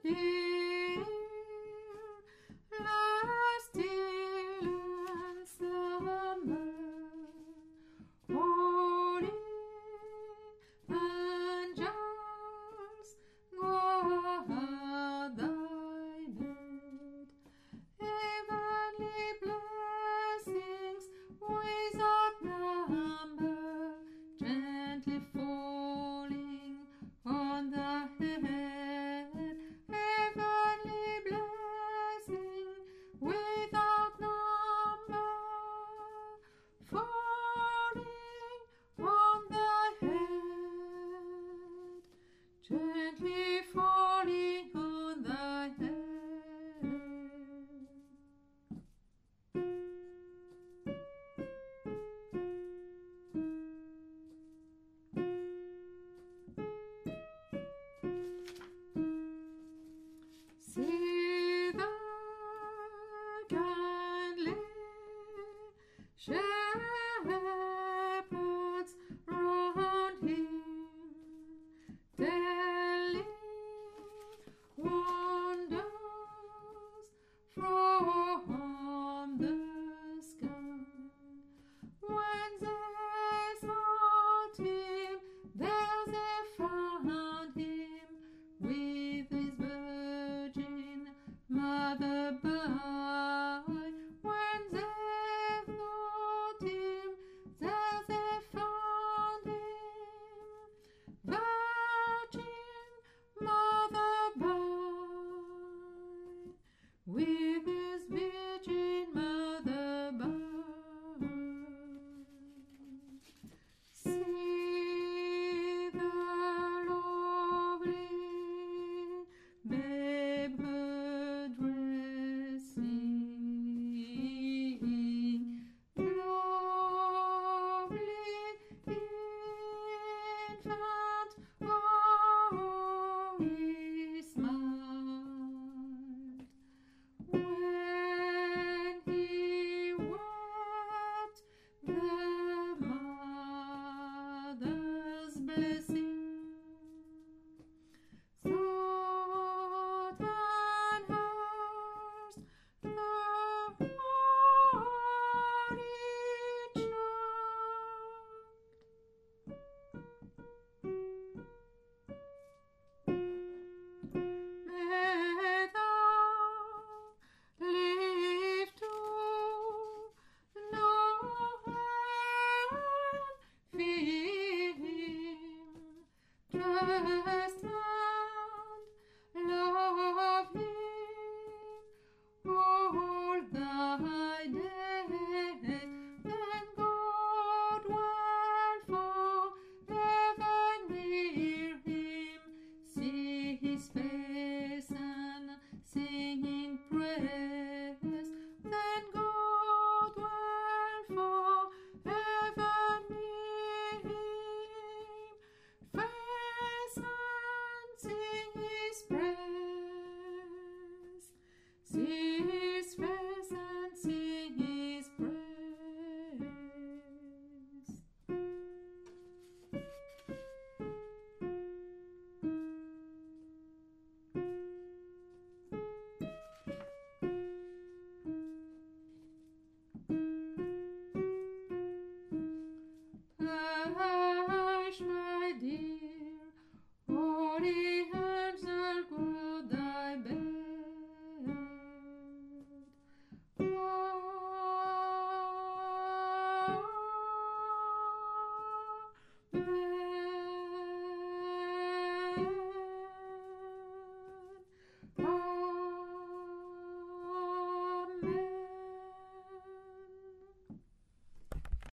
year lies still and summer, holy angels guard thy bed, heavenly blessings without number, gently falling on the head, heavenly blessing without number, falling on the head, gently falling on the head. See the kindly shepherds round him, telling wonders from the sky. When they sought him, there they found him with his virgin mother by. When they sought him, there they found him, virgin mother by, with his virgin mother by. See the lovely babe her dressing, lovely infant, oh, he smiled when he wept the mother's blessing. Thought and hearst the holy child. May thou live to know and fear him, just